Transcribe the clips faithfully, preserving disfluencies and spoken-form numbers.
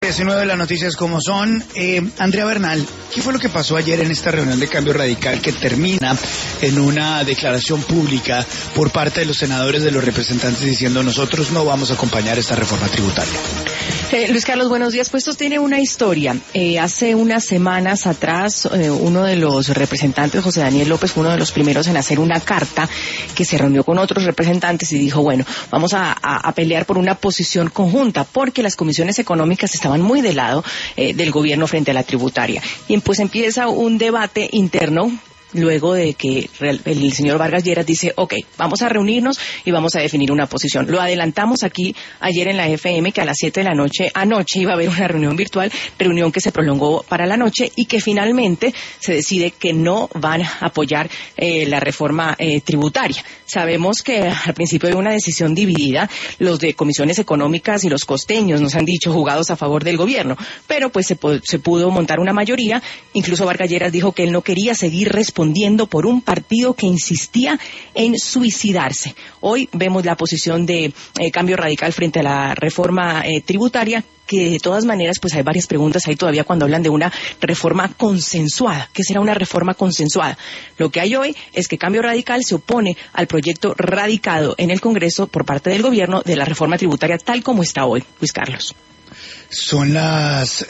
diecinueve de las noticias como son. Eh, Andrea Bernal, ¿qué fue lo que pasó ayer en esta reunión de Cambio Radical que termina en una declaración pública por parte de los senadores, de los representantes, diciendo nosotros no vamos a acompañar esta reforma tributaria? Eh, Luis Carlos, buenos días. Pues esto tiene una historia. Eh, hace unas semanas atrás, eh, uno de los representantes, José Daniel López, fue uno de los primeros en hacer una carta que se reunió con otros representantes y dijo, bueno, vamos a, a, a pelear por una posición conjunta, porque las comisiones económicas estaban muy del lado eh, del gobierno frente a la tributaria. Y pues empieza un debate interno, luego de que el señor Vargas Lleras dice, ok, vamos a reunirnos y vamos a definir una posición. Lo adelantamos aquí ayer en la F M que a las siete de la noche, anoche iba a haber una reunión virtual, reunión que se prolongó para la noche y que finalmente se decide que no van a apoyar eh, la reforma eh, tributaria. Sabemos que al principio hay una decisión dividida, los de comisiones económicas y los costeños nos han dicho jugados a favor del gobierno, pero pues se, se pudo montar una mayoría. Incluso Vargas Lleras dijo que él no quería seguir respondiendo por un partido que insistía en suicidarse. Hoy vemos la posición de eh, Cambio Radical frente a la reforma eh, tributaria, que de todas maneras pues hay varias preguntas ahí todavía cuando hablan de una reforma consensuada. ¿Qué será una reforma consensuada? Lo que hay hoy es que Cambio Radical se opone al proyecto radicado en el Congreso por parte del gobierno de la reforma tributaria tal como está hoy. Luis Carlos. Son las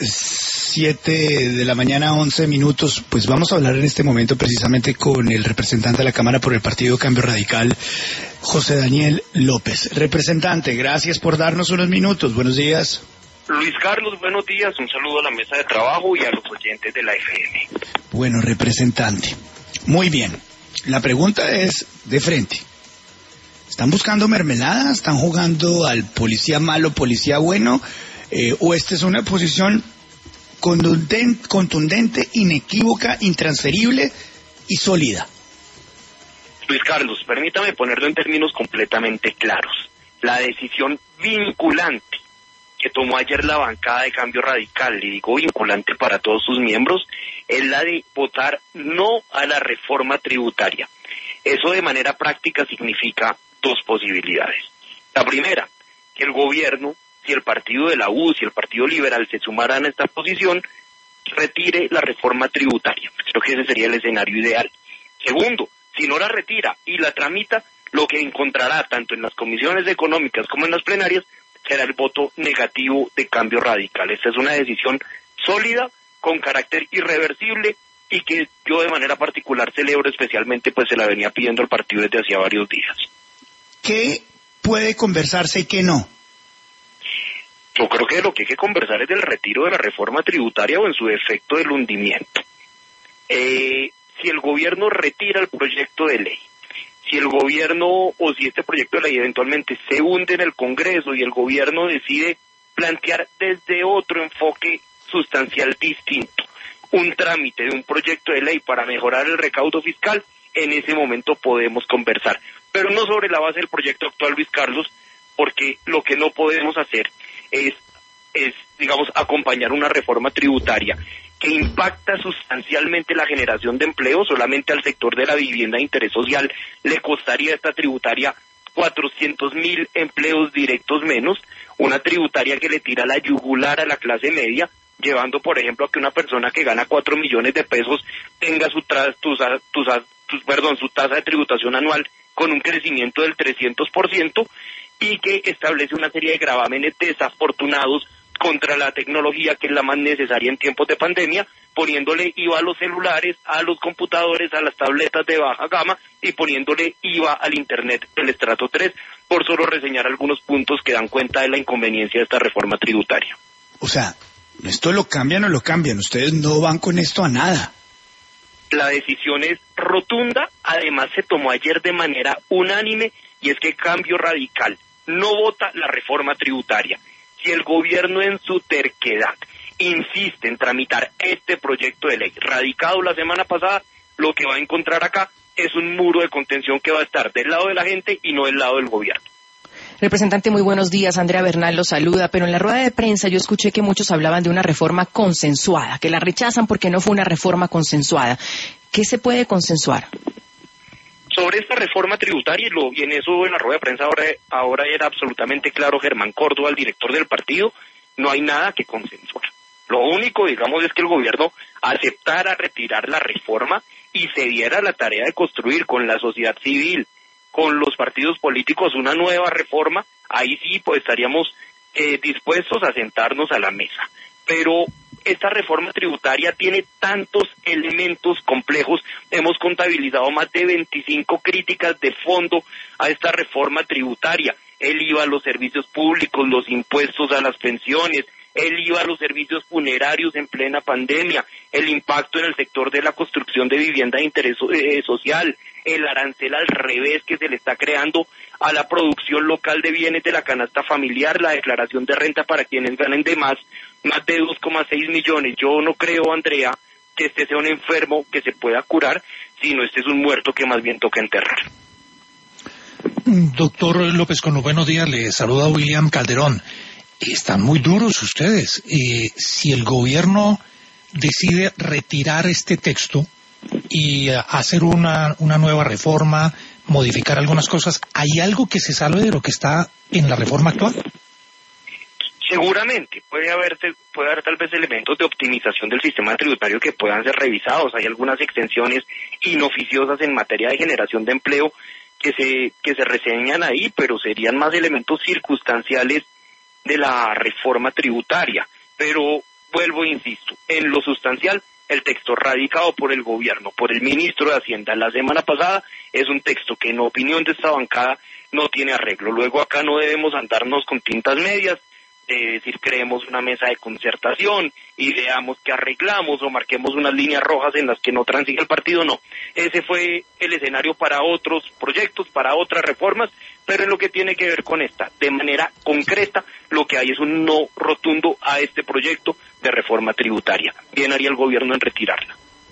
siete de la mañana, once minutos. Pues vamos a hablar en este momento precisamente con el representante de la Cámara por el Partido Cambio Radical, José Daniel López. Representante, gracias por darnos unos minutos. Buenos días. Luis Carlos, buenos días. Un saludo a la mesa de trabajo y a los oyentes de la F M. Bueno, representante, muy bien. La pregunta es de frente. ¿Están buscando mermelada? ¿Están jugando al policía malo, policía bueno? Eh, ¿O esta es una posición contundente, contundente, inequívoca, intransferible y sólida? Luis Carlos, permítame ponerlo en términos completamente claros. La decisión vinculante que tomó ayer la bancada de Cambio Radical, y digo vinculante para todos sus miembros, es la de votar no a la reforma tributaria. Eso de manera práctica significa dos posibilidades. La primera, que el gobierno, si el partido de la U, si el Partido Liberal se sumaran a esta posición, retire la reforma tributaria. Creo que ese sería el escenario ideal. Segundo, si no la retira y la tramita, lo que encontrará tanto en las comisiones económicas como en las plenarias será el voto negativo de Cambio Radical. Esta es una decisión sólida, con carácter irreversible y que yo de manera particular celebro especialmente, pues se la venía pidiendo el partido desde hacía varios días. ¿Qué puede conversarse y qué no? Yo creo que lo que hay que conversar es del retiro de la reforma tributaria o en su defecto del hundimiento. Eh, si el gobierno retira el proyecto de ley, si el gobierno o si este proyecto de ley eventualmente se hunde en el Congreso y el gobierno decide plantear desde otro enfoque sustancial distinto un trámite de un proyecto de ley para mejorar el recaudo fiscal, en ese momento podemos conversar, pero no sobre la base del proyecto actual, Luis Carlos, porque lo que no podemos hacer es, es, digamos, acompañar una reforma tributaria que impacta sustancialmente la generación de empleo. Solamente al sector de la vivienda de interés social le costaría esta tributaria cuatrocientos mil empleos directos menos, una tributaria que le tira la yugular a la clase media, llevando, por ejemplo, a que una persona que gana cuatro millones de pesos tenga su, tra tu, tu, tu, perdón, su tasa de tributación anual con un crecimiento del trescientos por ciento, y que establece una serie de gravámenes desafortunados contra la tecnología, que es la más necesaria en tiempos de pandemia, poniéndole I V A a los celulares, a los computadores, a las tabletas de baja gama y poniéndole I V A al Internet del estrato tres, por solo reseñar algunos puntos que dan cuenta de la inconveniencia de esta reforma tributaria. O sea, esto lo cambian o lo cambian, ustedes no van con esto a nada. La decisión es rotunda, además se tomó ayer de manera unánime, y es que Cambio Radical no vota la reforma tributaria. Si el gobierno en su terquedad insiste en tramitar este proyecto de ley radicado la semana pasada, lo que va a encontrar acá es un muro de contención que va a estar del lado de la gente y no del lado del gobierno. Representante, muy buenos días. Andrea Bernal lo saluda, pero en la rueda de prensa yo escuché que muchos hablaban de una reforma consensuada, que la rechazan porque no fue una reforma consensuada. ¿Qué se puede consensuar? Sobre esta reforma tributaria, y, lo, y en eso en la rueda de prensa ahora, ahora era absolutamente claro Germán Córdoba, el director del partido, no hay nada que consensuar. Lo único, digamos, es que el gobierno aceptara retirar la reforma y se diera la tarea de construir con la sociedad civil, con los partidos políticos, una nueva reforma. Ahí sí, pues estaríamos eh, dispuestos a sentarnos a la mesa. Pero esta reforma tributaria tiene tantos elementos complejos. Hemos contabilizado más de veinticinco críticas de fondo a esta reforma tributaria. El I V A a los servicios públicos, los impuestos a las pensiones, el I V A a los servicios funerarios en plena pandemia, el impacto en el sector de la construcción de vivienda de interés eh, social, el arancel al revés que se le está creando a la producción local de bienes de la canasta familiar, la declaración de renta para quienes ganen de más, más de dos coma seis millones. Yo no creo, Andrea, que este sea un enfermo que se pueda curar, sino este es un muerto que más bien toca enterrar. Doctor López Cono, buenos días, le saluda William Calderón. Están muy duros ustedes. Eh, si el gobierno decide retirar este texto y uh, hacer una, una nueva reforma, modificar algunas cosas, ¿hay algo que se salve de lo que está en la reforma actual? Seguramente, puede haber, puede haber tal vez elementos de optimización del sistema tributario que puedan ser revisados. Hay algunas extensiones inoficiosas en materia de generación de empleo que se, que se reseñan ahí, pero serían más elementos circunstanciales de la reforma tributaria. Pero vuelvo e insisto, en lo sustancial, el texto radicado por el gobierno, por el ministro de Hacienda la semana pasada, es un texto que en opinión de esta bancada no tiene arreglo. Luego acá no debemos andarnos con tintas medias, de decir creemos una mesa de concertación y veamos que arreglamos o marquemos unas líneas rojas en las que no transiga el partido. No, ese fue el escenario para otros proyectos, para otras reformas, pero en lo que tiene que ver con esta, de manera concreta, lo que hay es un no rotundo a este proyecto de reforma tributaria. Bien haría el gobierno en retirarla.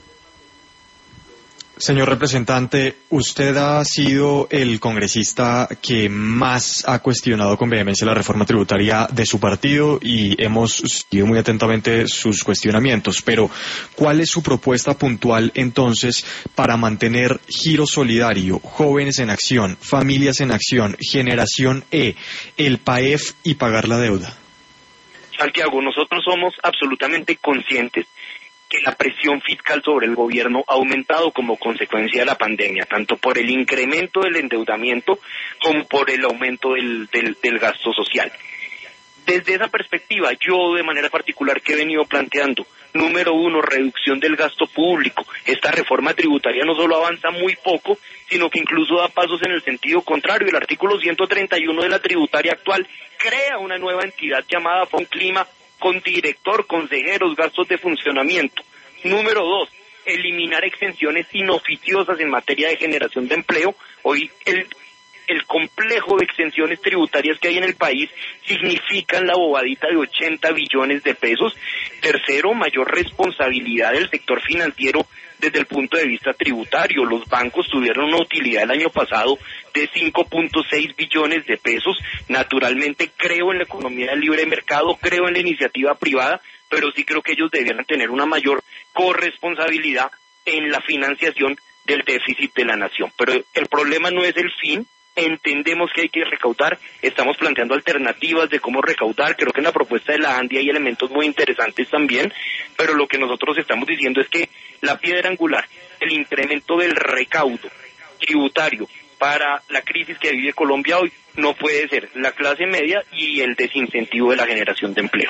Señor representante, usted ha sido el congresista que más ha cuestionado con vehemencia la reforma tributaria de su partido y hemos seguido muy atentamente sus cuestionamientos, pero ¿cuál es su propuesta puntual entonces para mantener Giro Solidario, Jóvenes en Acción, Familias en Acción, Generación E, el P A E F y pagar la deuda? Santiago, nosotros somos absolutamente conscientes que la presión fiscal sobre el gobierno ha aumentado como consecuencia de la pandemia, tanto por el incremento del endeudamiento como por el aumento del, del, del gasto social. Desde esa perspectiva, yo de manera particular que he venido planteando, número uno, reducción del gasto público. Esta reforma tributaria no solo avanza muy poco, sino que incluso da pasos en el sentido contrario. El artículo ciento treinta y uno de la tributaria actual crea una nueva entidad llamada Fonclima, con director, consejeros, gastos de funcionamiento. Número dos, eliminar exenciones inoficiosas en materia de generación de empleo. Hoy el, el complejo de exenciones tributarias que hay en el país significan la bobadita de ochenta billones de pesos. Tercero, mayor responsabilidad del sector financiero desde el punto de vista tributario. Los bancos tuvieron una utilidad el año pasado de cinco punto seis billones de pesos. Naturalmente creo en la economía del libre mercado, creo en la iniciativa privada, pero sí creo que ellos debieran tener una mayor corresponsabilidad en la financiación del déficit de la nación. Pero el problema no es el fin. Entendemos que hay que recaudar, estamos planteando alternativas de cómo recaudar. Creo que en la propuesta de la ANDI hay elementos muy interesantes también, pero lo que nosotros estamos diciendo es que la piedra angular, el incremento del recaudo tributario para la crisis que vive Colombia hoy, no puede ser la clase media y el desincentivo de la generación de empleo.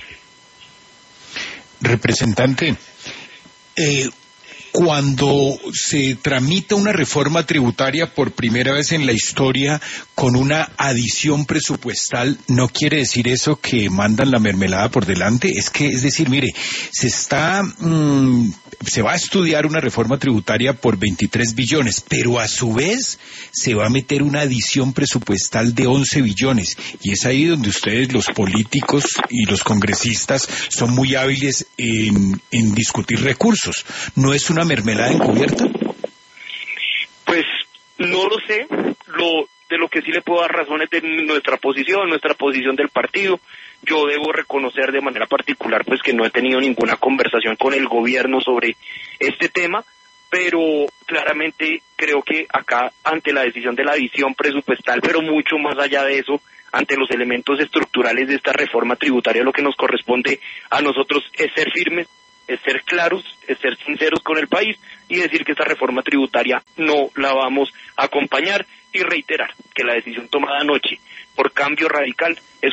Representante, eh, cuando se tramita una reforma tributaria por primera vez en la historia con una adición presupuestal, no quiere decir eso que mandan la mermelada por delante. Es que, es decir, mire, se está, mmm, se va a estudiar una reforma tributaria por veintitrés billones, pero a su vez se va a meter una adición presupuestal de once billones. Y es ahí donde ustedes, los políticos y los congresistas, son muy hábiles en, en discutir recursos. ¿No es una mermelada encubierta? Pues no lo sé. Lo de lo que sí le puedo dar razón es de nuestra posición, nuestra posición del partido. Yo debo reconocer de manera particular pues que no he tenido ninguna conversación con el gobierno sobre este tema, pero claramente creo que acá ante la decisión de la adición presupuestal, pero mucho más allá de eso, ante los elementos estructurales de esta reforma tributaria. Lo que nos corresponde a nosotros es ser firmes, es ser claros, es ser sinceros con el país y decir que esta reforma tributaria no la vamos a acompañar, y reiterar que la decisión tomada anoche por Cambio Radical es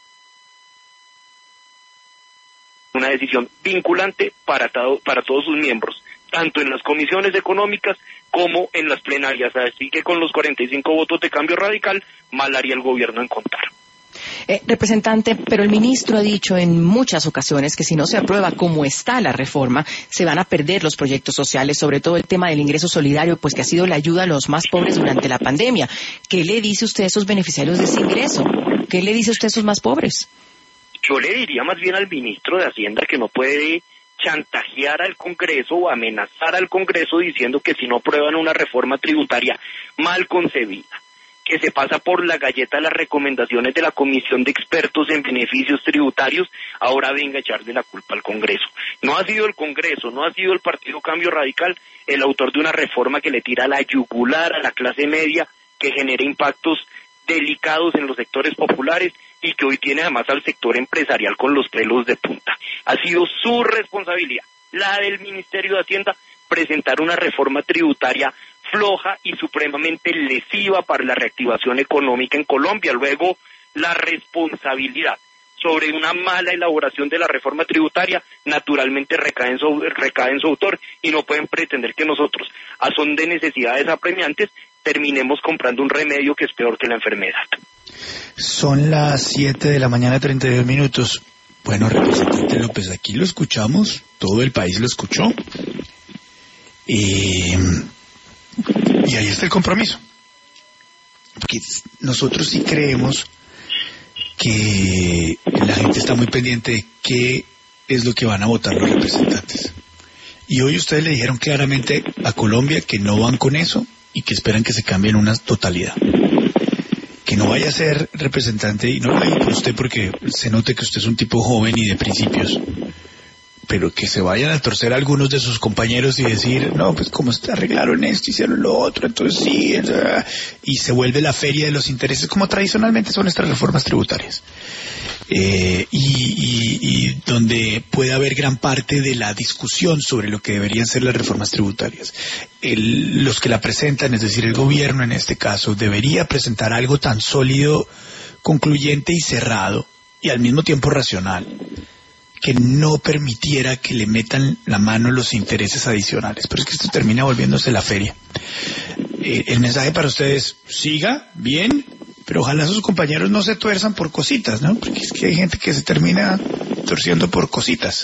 una decisión vinculante para, todo, para todos sus miembros, tanto en las comisiones económicas como en las plenarias. Así que con los cuarenta y cinco votos de Cambio Radical, mal haría el gobierno en contar. Eh, representante, pero el ministro ha dicho en muchas ocasiones que si no se aprueba como está la reforma, se van a perder los proyectos sociales, sobre todo el tema del ingreso solidario, pues que ha sido la ayuda a los más pobres durante la pandemia. ¿Qué le dice usted a esos beneficiarios de ese ingreso? ¿Qué le dice usted a esos más pobres? Yo le diría más bien al ministro de Hacienda que no puede chantajear al Congreso o amenazar al Congreso diciendo que si no aprueban una reforma tributaria mal concebida, que se pasa por la galleta las recomendaciones de la Comisión de Expertos en Beneficios Tributarios, ahora venga a echarle la culpa al Congreso. No ha sido el Congreso, no ha sido el Partido Cambio Radical el autor de una reforma que le tira la yugular a la clase media, que genera impactos delicados en los sectores populares y que hoy tiene además al sector empresarial con los pelos de punta. Ha sido su responsabilidad, la del Ministerio de Hacienda, presentar una reforma tributaria floja y supremamente lesiva para la reactivación económica en Colombia. Luego, la responsabilidad sobre una mala elaboración de la reforma tributaria naturalmente recae en su, recae en su autor, y no pueden pretender que nosotros, a son de necesidades apremiantes, terminemos comprando un remedio que es peor que la enfermedad. Son las siete de la mañana, treinta y dos minutos. Bueno, representante López, aquí lo escuchamos, todo el país lo escuchó. Y, y ahí está el compromiso. Porque nosotros sí creemos que la gente está muy pendiente de qué es lo que van a votar los representantes. Y hoy ustedes le dijeron claramente a Colombia que no van con eso y que esperan que se cambie en una totalidad. Que no vaya a ser representante, y no lo digo por usted porque se note que usted es un tipo joven y de principios, pero que se vayan a torcer a algunos de sus compañeros y decir, no, pues como está arreglaron esto, hicieron lo otro, entonces sí, y se vuelve la feria de los intereses, como tradicionalmente son estas reformas tributarias. Eh, y, y, y donde puede haber gran parte de la discusión sobre lo que deberían ser las reformas tributarias. El, los que la presentan, es decir, el gobierno en este caso, debería presentar algo tan sólido, concluyente y cerrado, y al mismo tiempo racional, que no permitiera que le metan la mano los intereses adicionales. Pero es que esto termina volviéndose la feria. Eh, el mensaje para ustedes, siga bien, pero ojalá sus compañeros no se tuerzan por cositas, ¿no? Porque es que hay gente que se termina torciendo por cositas.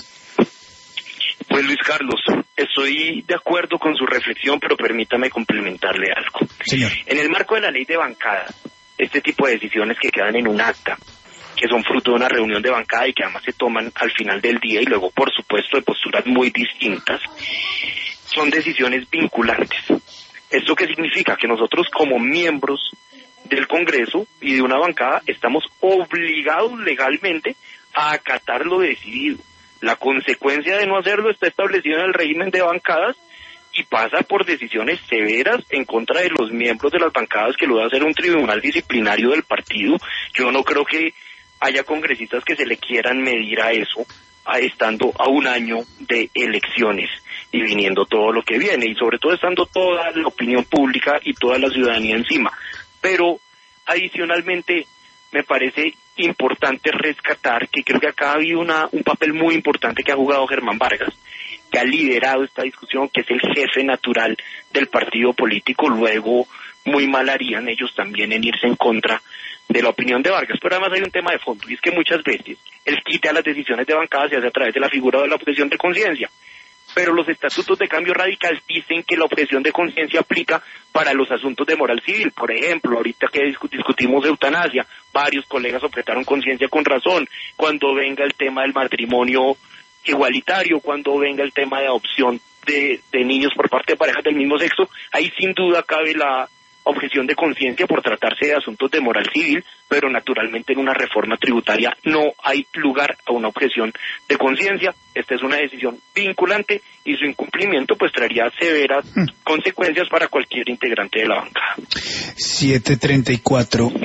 Pues Luis Carlos, estoy de acuerdo con su reflexión, pero permítame complementarle algo. Señor. En el marco de la ley de bancada, este tipo de decisiones que quedan en un acta, que son fruto de una reunión de bancada y que además se toman al final del día y luego, por supuesto, de posturas muy distintas, son decisiones vinculantes. ¿Esto qué significa? Que nosotros como miembros del Congreso y de una bancada estamos obligados legalmente a acatar lo decidido. La consecuencia de no hacerlo está establecida en el régimen de bancadas y pasa por decisiones severas en contra de los miembros de las bancadas, que lo va a hacer un tribunal disciplinario del partido. Yo no creo que haya congresistas que se le quieran medir a eso, a estando a un año de elecciones y viniendo todo lo que viene, y sobre todo estando toda la opinión pública y toda la ciudadanía encima. Pero adicionalmente me parece importante rescatar que creo que acá ha habido una, un papel muy importante que ha jugado Germán Vargas, que ha liderado esta discusión, que es el jefe natural del partido político. Luego muy mal harían ellos también en irse en contra de la opinión de Vargas. Pero además hay un tema de fondo, y es que muchas veces el quite a las decisiones de bancada se hace a través de la figura de la objeción de conciencia. Pero los estatutos de Cambio Radical dicen que la objeción de conciencia aplica para los asuntos de moral civil. Por ejemplo, ahorita que discutimos eutanasia, varios colegas objetaron conciencia con razón. Cuando venga el tema del matrimonio igualitario, cuando venga el tema de adopción de, de niños por parte de parejas del mismo sexo, ahí sin duda cabe la objeción de conciencia por tratarse de asuntos de moral civil, pero naturalmente en una reforma tributaria no hay lugar a una objeción de conciencia. Esta es una decisión vinculante y su incumplimiento pues traería severas hmm. consecuencias para cualquier integrante de la bancada. siete treinta y cuatro.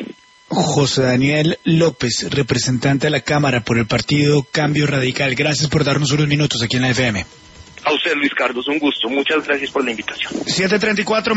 José Daniel López, representante de la Cámara por el partido Cambio Radical. Gracias por darnos unos minutos aquí en la F M. A usted, Luis Carlos, un gusto. Muchas gracias por la invitación. siete treinta y cuatro